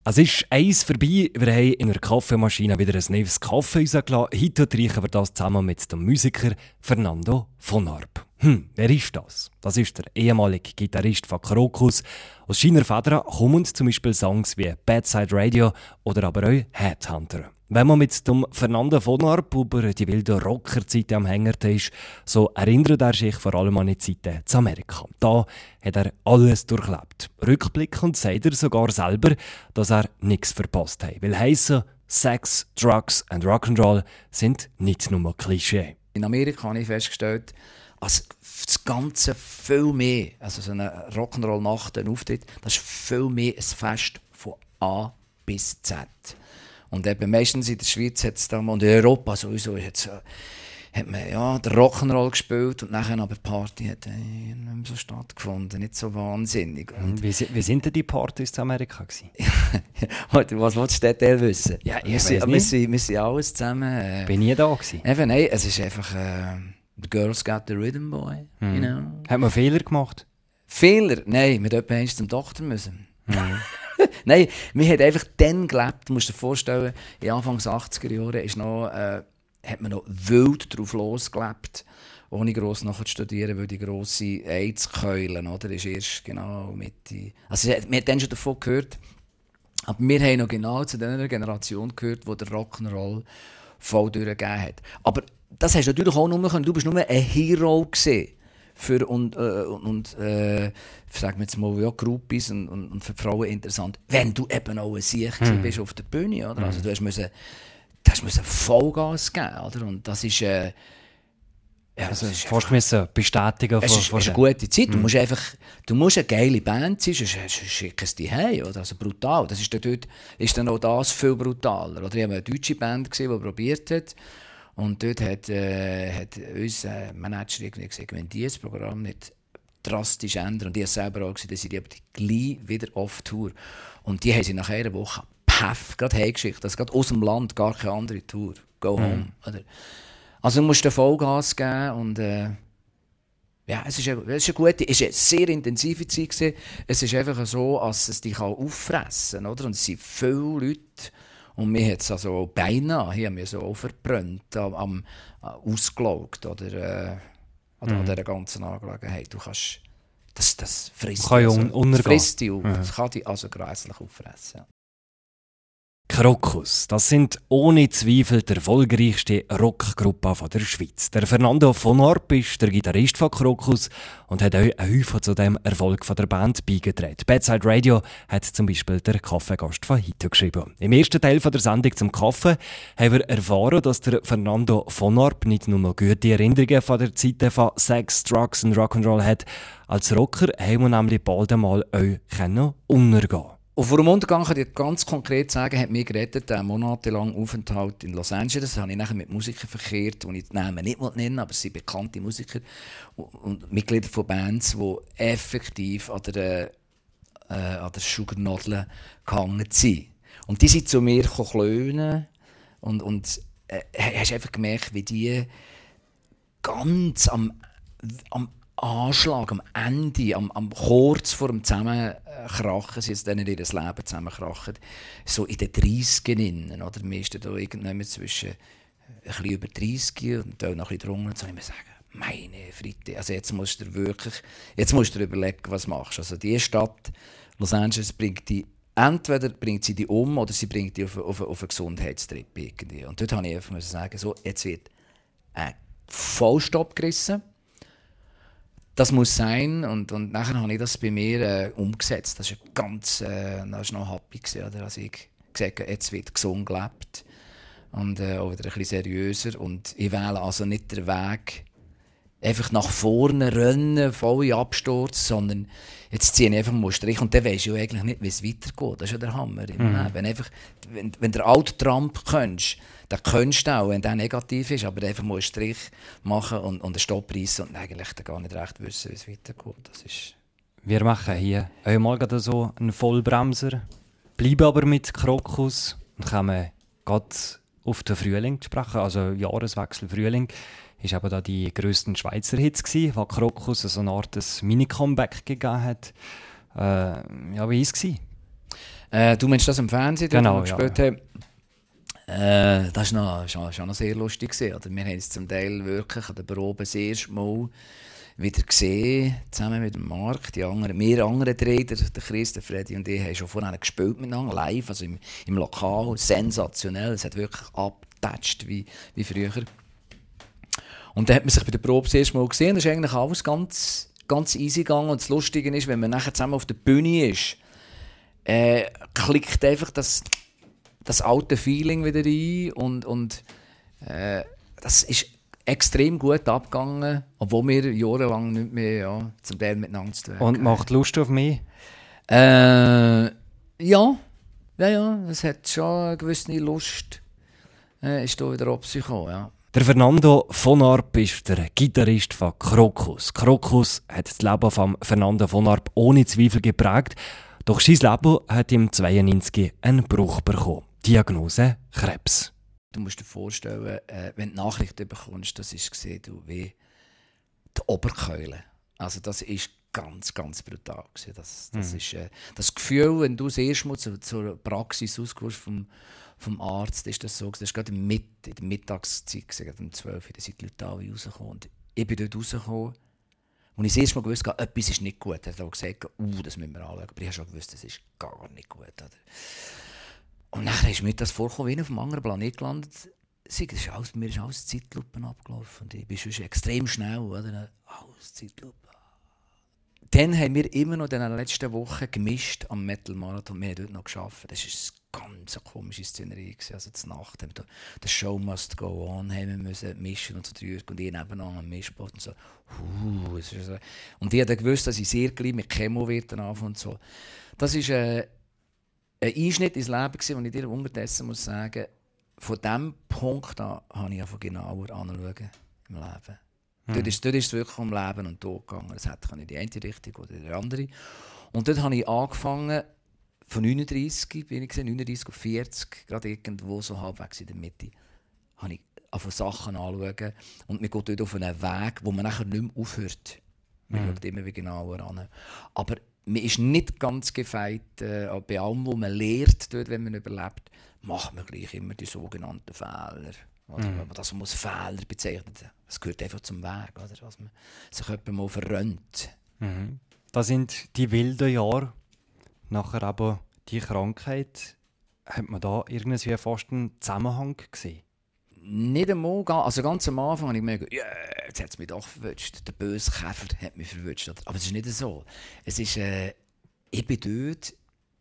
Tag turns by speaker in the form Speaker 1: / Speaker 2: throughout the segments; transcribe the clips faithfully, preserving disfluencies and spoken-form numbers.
Speaker 1: Es ist eins vorbei, wir haben in der Kaffeemaschine wieder ein neues Kaffee rausgelassen. Heute trinken wir das zusammen mit dem Musiker Fernando von Arp. Hm, wer ist das? Das ist der ehemalige Gitarrist von Krokus. Aus seiner Feder kommen zum Beispiel Songs wie Bedside Radio oder aber auch Headhunter. Wenn man mit dem Fernando von Arp über die wilde Rockerzeit am Hängerten ist, so erinnert er sich vor allem an die Zeiten zu Amerika. Da hat er alles durchlebt. Rückblickend sagt er sogar selber, dass er nichts verpasst hat. Weil heissen, Sex, Drugs und Rock'n'Roll sind nicht nur Klischee.
Speaker 2: In Amerika habe ich festgestellt, also das Ganze viel mehr, also so eine Rock'n'Roll-Nacht, ein Auftritt, das ist viel mehr ein Fest von A bis Z. Und eben meistens in der Schweiz hat es da mal, und in Europa sowieso, jetzt, äh, hat man ja, den Rock'n'Roll gespielt und nachher aber die Party hat äh, nicht mehr so stattgefunden, nicht so wahnsinnig. Und
Speaker 1: wie, wie sind denn die Partys in Amerika gewesen?
Speaker 2: Was willst du detail wissen?
Speaker 1: Ja, ich
Speaker 2: wir, sind, wir, sind, wir sind alles zusammen. Äh,
Speaker 1: Bin nie da gewesen?
Speaker 2: Eben, nein, es ist einfach äh, «The Girls Got the Rhythm Boy»,
Speaker 1: mhm.
Speaker 2: you know.
Speaker 1: Hat man Fehler gemacht?
Speaker 2: Fehler? Nein, wir hätten zum Doktor müssen. Mhm. Nein, wir haben einfach dann gelebt, du musst dir vorstellen, in Anfang achtziger Jahre ist noch, äh, hat man noch wild drauf losgelebt, ohne gross nachher zu studieren, weil die grosse AIDS-Keule, oder, ist erst genau Mitte... Also wir haben dann schon davon gehört, aber wir haben noch genau zu dieser Generation gehört, die der Rock'n'Roll voll durchgegeben hat. Aber das hast du natürlich auch nur können, du bist nur ein Hero gewesen. Für und, äh, und äh, sagen wir jetzt mal, ja, Groupies und, und, und für die Frauen interessant, wenn du eben auch ein Sieg mm. bist auf der Bühne, oder? Also du hast müssen, du hast müssen Vollgas geben, oder? Und das ist, äh, ja,
Speaker 1: also,
Speaker 2: das ist
Speaker 1: fast müssen bestätigen.
Speaker 2: Es ist, ist eine gute Zeit. Mm. Du musst einfach, du musst eine geile Band sein, sonst schicken sie dich heim, oder? Also brutal. Das ist dann dort, ist dann auch das viel brutaler, oder? Ich habe eine deutsche Band gesehen, die probiert hat. Und dort hat, äh, hat unser Manager irgendwie gesagt, wenn die das Programm nicht drastisch ändern, und die haben selber auch gesagt, dass sie die gleich wieder auf Tour. Und die haben sie nach einer Woche paff, gerade heimgeschickt, also gerade aus dem Land, gar keine andere Tour. Go home. Mhm. Oder? Also du musst den Vollgas geben und äh, ja, es ist eine, es ist eine gute, es ist eine sehr intensive Zeit gewesen. Es ist einfach so, dass es dich auffressen kann, oder? Und es sind viele Leute. Und mir hat es also beinahe, hier haben wir so verbrannt, am, am ausgelaugt oder, äh, oder mhm. an dieser ganzen Angelegenheit. Du kannst, das, das frisst dich also, das frisst dich auf. Mhm. Das kann dich also grässlich auffressen. Ja.
Speaker 1: Krokus, das sind ohne Zweifel die erfolgreichste Rockgruppe der Schweiz. Der Fernando von Arp ist der Gitarrist von Krokus und hat auch einen Haufen zu dem Erfolg der Band beigetragen. Bedside Radio hat zum Beispiel der Kaffeegast von heute geschrieben. Im ersten Teil der Sendung zum Kaffee haben wir erfahren, dass der Fernando von Arp nicht nur gute Erinnerungen von der Zeit von Sex, Drugs und Rock'n'Roll hat. Als Rocker haben wir nämlich bald einmal auch untergehen.
Speaker 2: Und vor dem Untergang kann ich ganz konkret sagen, hat mich gerettet, einen monatelangen Aufenthalt in Los Angeles. Da habe ich nachher mit Musikern verkehrt, die ich die Namen nicht nennen, aber es sind bekannte Musiker und, und Mitglieder von Bands, die effektiv an der, äh, an der Sugarnadel gehangen sind. Und die sind zu mir klönen und, und äh, hast einfach gemerkt, wie die ganz am, am Anschlag, am Ende, am, am kurz vor dem Zusammenkrachen, sie jetzt dann in ihr Leben zusammenkrachen, so in den dreißigern innen, oder? Wir sind da irgendwann zwischen ein bisschen über dreißig und dann noch ein bisschen drunter. Und so ich mir sagen, meine Fritte, also jetzt musst du wirklich, jetzt musst du dir überlegen, was du machst. Also die Stadt Los Angeles bringt die, entweder bringt sie die um oder sie bringt die auf, auf, auf einen Gesundheitstrip irgendwie. Und dort musste ich einfach sagen, so, jetzt wird ein Vollstopp gerissen. Das muss sein, und, und nachher habe ich das bei mir äh, umgesetzt. Das war ganz, äh, das war noch happy gewesen, oder? Als ich gesagt habe, jetzt wird gesund gelebt und äh, auch wieder ein bisschen seriöser. Und ich wähle also nicht den Weg, einfach nach vorne rennen, voll Absturz, sondern jetzt ziehe ich einfach mal einen Strich und dann weisst du eigentlich nicht, wie es weitergeht. Das ist ja der Hammer im mhm. Leben. Einfach, wenn, wenn der alte Trump könntest, dann könntest du auch, wenn der negativ ist, aber einfach mal einen Strich machen und, und einen Stopp reissen und eigentlich dann gar nicht recht wissen, wie es weitergeht. Das ist
Speaker 1: Wir machen hier einmal gerade so einen Vollbremser, bleiben aber mit Krokus und kommen gerade auf den Frühling zu sprechen, also Jahreswechsel Frühling. Es waren da die grössten Schweizer Hits, wo Krokus so eine Art Mini-Comeback gegeben hat. Äh, ja, wie war es?
Speaker 2: Äh, du meinst das im Fernsehen,
Speaker 1: genau,
Speaker 2: wo wir
Speaker 1: ja,
Speaker 2: gespielt
Speaker 1: ja.
Speaker 2: haben? Äh, das war noch, schon, schon noch sehr lustig gewesen, oder? Wir haben es zum Teil wirklich an der Probe das erste Mal wieder gesehen, zusammen mit dem Marc. Die anderen, wir anderen drei, der, der Chris, der Freddy und ich, haben schon vorher gespielt miteinander, live, also im, im Lokal. Sensationell, es hat wirklich abgetatscht wie, wie früher. Und dann hat man sich bei der Probe das erste Mal gesehen. Das ist eigentlich alles ganz, ganz easy gegangen. Und das Lustige ist, wenn man nachher zusammen auf der Bühne ist, äh, klickt einfach das, das alte Feeling wieder rein. Und, und äh, das ist extrem gut abgegangen, obwohl wir jahrelang nicht mehr ja, zum Teil miteinander zu tun haben.
Speaker 1: Und macht Lust auf mich?
Speaker 2: Äh, ja. Ja, ja, es hat schon eine gewisse Lust. Äh, ist da wieder abgekommen, ja.
Speaker 1: Der Fernando von Arp ist der Gitarrist von Krokus. Krokus hat das Leben von Fernando von Arp ohne Zweifel geprägt. Doch sein Leben hat im zweiundneunzig einen Bruch bekommen. Diagnose Krebs.
Speaker 2: Du musst dir vorstellen, äh, wenn du Nachrichten bekommst, das ist gesehen, du wie die Oberkeule. Also das ist ganz, ganz brutal gewesen. Das, das,
Speaker 1: mhm.
Speaker 2: ist, äh, das Gefühl, wenn du das erste Mal zu, zur Praxis rauskommst vom, vom Arzt, ist das so. Das ist gerade in, Mit, in der Mittagszeit, gerade um zwölf Uhr, da sind die Leute alle rausgekommen. Und ich bin dort rausgekommen und ich das erste Mal gewusst habe, etwas ist nicht gut. Er hat auch gesagt, uh, das müssen wir anschauen. Aber ich habe schon gewusst, das ist gar nicht gut. Oder? Und dann ist mir das vorgekommen, wie ich auf einem anderen Planet gelandet. Das ist alles, bei mir ist alles Zeitlupen abgelaufen. Und ich bin schon extrem schnell. Oder? Alles Zeitlupen. Dann haben wir immer noch in den letzten Wochen gemischt am Metal Marathon. Wir haben dort noch gearbeitet. Das war eine ganz komische Szenerie. Also zur Nacht haben wir «The Show Must Go On» haben wir müssen mischen und so drüber. Und ich nebenan am Mischpult und so. Uh, es ist so. Und ich habe gewusst, dass ich sehr gleich mit Chemo wird anfangen und so. Das ist äh, ein Einschnitt ins Leben gewesen, und ich dir unterdessen muss sagen, von diesem Punkt an habe ich einfach genauer anschauen im Leben. Mhm. Dort, ist, dort ist es wirklich um Leben und Tod gegangen. Es hätte in die eine Richtung oder in die andere. Und dort habe ich angefangen, von neununddreißig, bin ich gesehen, neununddreißig auf vierzig, gerade irgendwo so halbwegs in der Mitte, habe ich auf Sachen anschauen. Und man geht dort auf einen Weg, wo man nachher nicht mehr aufhört. Man mhm. schaut immer wieder genauer an. Aber man ist nicht ganz gefeit, äh, bei allem, was man lernt, dort, wenn man überlebt, macht man gleich immer die sogenannten Fehler. Oder? Mhm. Das man als Fehler bezeichnet. Das gehört einfach zum Weg, oder? Dass man sich jemand mal verrennt.
Speaker 1: Mhm. Das sind die wilden Jahre. Nachher aber die Krankheit. Hat man da irgendwie fast einen Zusammenhang gesehen?
Speaker 2: Nicht einmal. Also ganz am Anfang habe ich gemerkt, yeah, jetzt hat es mich doch verwünscht. Der böse Käfer hat mich verwünscht. Aber es ist nicht so. Es ist, äh, ich bin dort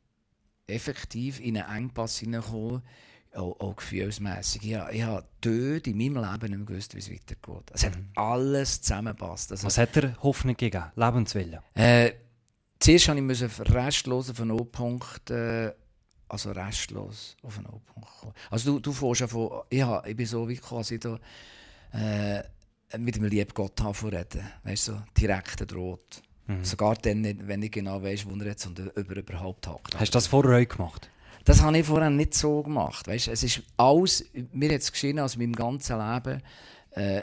Speaker 2: effektiv in einen Engpass hineingekommen, auch, auch gefühlsmässig. Ich, ich habe dort in meinem Leben nicht mehr gewusst, wie es weitergeht. Es hat mhm. alles zusammengepasst. Also,
Speaker 1: was hat er Hoffnung gegeben? Lebenswillen?
Speaker 2: Äh, zuerst musste ich restlos auf einen O-Punkt, äh, also restlos auf einen O-Punkt kommen. Also du, du fährst ja von, ja, ich bin so wie quasi da, äh, mit dem lieben Gott reden, weißt du, so direkt droht. Mhm. Sogar dann nicht, wenn ich genau weiss, wo er jetzt und über überhaupt hakt.
Speaker 1: Hast du das vorher auch gemacht?
Speaker 2: Das habe ich vorher nicht so gemacht. Weißt? Es ist alles, mir hat es geschehen, also in meinem ganzen Leben, äh,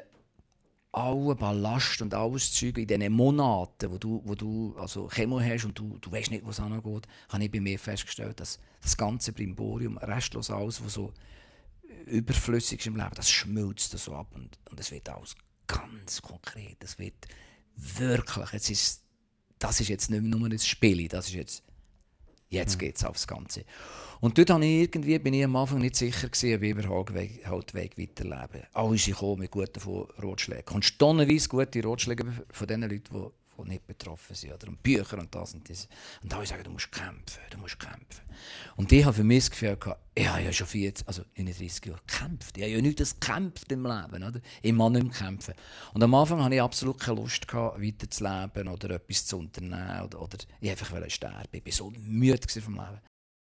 Speaker 2: alle Ballast und alles Zeug in diesen Monaten, wo du, wo du also Chemo hast und du, du weißt nicht, wo es angeht, habe ich bei mir festgestellt, dass das ganze Brimborium, restlos alles, was so überflüssig ist im Leben, das schmilzt so ab und, und es wird alles ganz konkret. Es wird wirklich, jetzt ist, das ist jetzt nicht mehr nur ein Spiel, das ist jetzt, jetzt geht es aufs Ganze. Und dort habe ich irgendwie, bin ich am Anfang nicht sicher gewesen, wie wir halt weiterleben. Alle sind gekommen mit guten Ratschlägen. Und stundenweise gute Ratschläge von den Leuten, die, die nicht betroffen sind. Oder und Bücher und das und das. Und alle sagen, du musst kämpfen, du musst kämpfen. Und ich habe für mich das Gefühl gehabt, ich habe ja schon vierzig, also neununddreißig Jahre gekämpft. Ich habe ja nichts gekämpft im Leben. Oder? Ich muss nicht mehr kämpfen. Und am Anfang hatte ich absolut keine Lust gehabt, weiterzuleben oder etwas zu unternehmen. Oder, oder ich wollte einfach sterben. Ich war so müde vom Leben.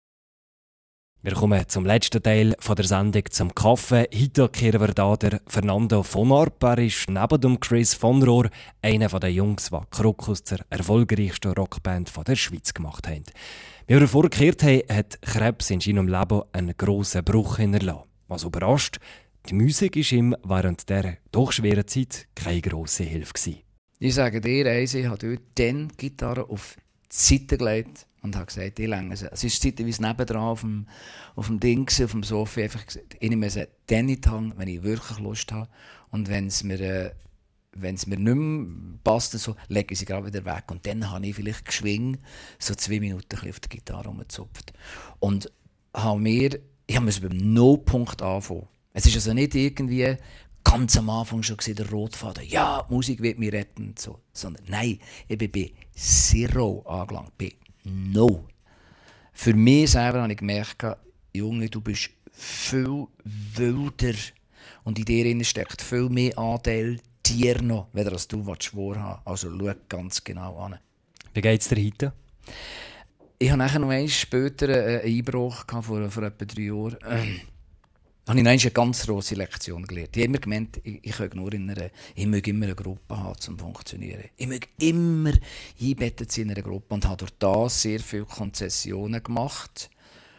Speaker 1: Wir kommen zum letzten Teil der Sendung, zum Kaffee. Heute kehren wir hier der Fernando von Arp. Er ist neben dem Chris von Rohr einer der Jungs, die Krokus zur erfolgreichsten Rockband der Schweiz gemacht haben. Wie wir vorgekehrt haben, hat Krebs in seinem Leben einen grossen Bruch hinterlassen. Was überrascht, die Musik war ihm während dieser doch schweren Zeit keine grosse Hilfe gewesen.
Speaker 2: Ich sage dir eins, ich habe dort dann die Gitarre auf die Seite gelegt und habe gesagt, ich länge es. Es ist zeitweise nebendran auf dem, auf dem Ding, auf dem Sofa, einfach gesagt, ich nehme es dann in die Hand, wenn ich wirklich Lust habe. Und wenn es mir, äh, wenn es mir nicht mehr passt, so, lege ich sie gerade wieder weg. Und dann habe ich vielleicht geschwingt, so zwei Minuten ein bisschen auf der Gitarre rumgezupft. Und habe mir, ich musste beim Nullpunkt anfangen. Es ist also nicht irgendwie ganz am Anfang schon gesehen, der Rotfaden, ja, die Musik wird mich retten, so. Sondern nein, ich bin bei Zero angelangt, bei No. Für mich selber habe ich gemerkt, Junge, du bist viel wilder und in dir steckt viel mehr Anteil dir noch, weder als du vorhaben. Also schau ganz genau an.
Speaker 1: Wie geht es dir heute?
Speaker 2: Ich hatte nachher noch einmal später einen Einbruch vor, vor etwa drei Jahren. Ähm, habe ich noch eine ganz grosse Lektion gelernt. Ich habe immer gemeint, ich, ich, nur in einer, ich möge immer eine Gruppe haben, um zu funktionieren. Ich möge immer einbettet sein in einer Gruppe und habe durch das sehr viele Konzessionen gemacht.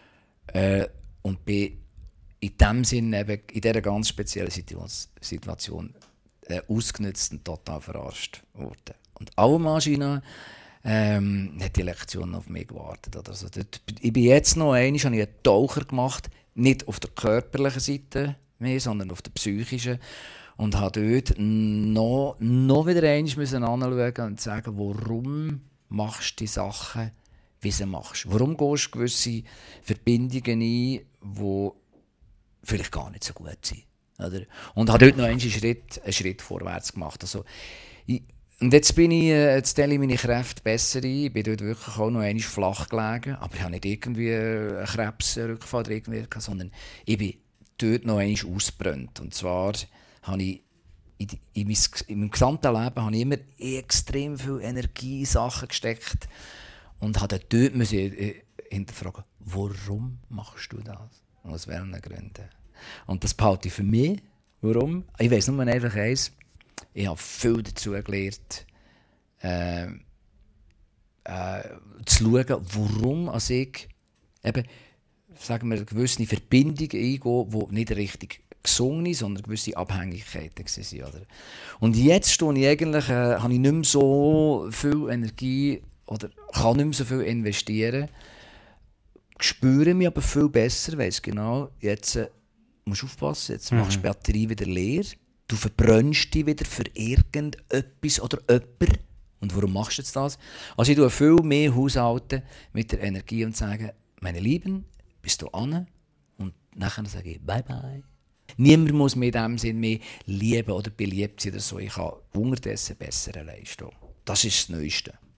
Speaker 2: Äh, und bin in diesem Sinne, eben in dieser ganz speziellen Situation äh, ausgenutzt und total verarscht worden. Und alle Maschinen ähm, hat die Lektion auf mich gewartet. Also, dort, ich bin jetzt noch einmal, habe ich einen Taucher gemacht, nicht auf der körperlichen Seite mehr, sondern auf der psychischen. Und habe dort noch, noch wieder einmal anschauen und sagen, warum machst du die Sachen, wie sie machst. Warum gehst du gewisse Verbindungen ein, die vielleicht gar nicht so gut sind. Oder? Und habe dort noch einen Schritt, einen Schritt vorwärts gemacht. Also, ich, und jetzt bin ich, jetzt stelle ich meine Kräfte besser ein. Ich bin dort wirklich auch noch einmal flach gelegen. Aber ich habe nicht irgendwie einen Krebsrückfall oder irgendwie gehabt, sondern ich bin dort noch einmal ausgebrannt. Und zwar habe ich in, in, mein, in meinem gesamten Leben habe ich immer extrem viel Energie in Sachen gesteckt. Und habe dort müssen ich hinterfragen, warum machst du das? Und aus welchen Gründen? Und das behalte ich für mich. Warum? Ich weiss nur einfach eins. Ich habe viel dazu gelernt, äh, äh, zu schauen, warum als ich eben, sagen wir, gewisse Verbindungen eingehe, die nicht richtig gesungen sind, sondern gewisse Abhängigkeiten waren. Oder? Und jetzt stehe ich eigentlich, äh, habe ich nicht mehr so viel Energie oder kann nicht mehr so viel investieren. Spüre mich aber viel besser, weiss genau, jetzt äh, musst du aufpassen, jetzt mhm. machst du die Batterie wieder leer. Du verbrennst dich wieder für irgendetwas oder jemanden. Und warum machst du jetzt das? Also ich tue viel mehr haushalten mit der Energie und sage, meine Lieben, bist du an? Und nachher sage ich, bye bye. Niemand muss mir in dem Sinn mehr lieben oder beliebt sein oder so. Ich kann unterdessen besser leisten. Das ist das Neueste.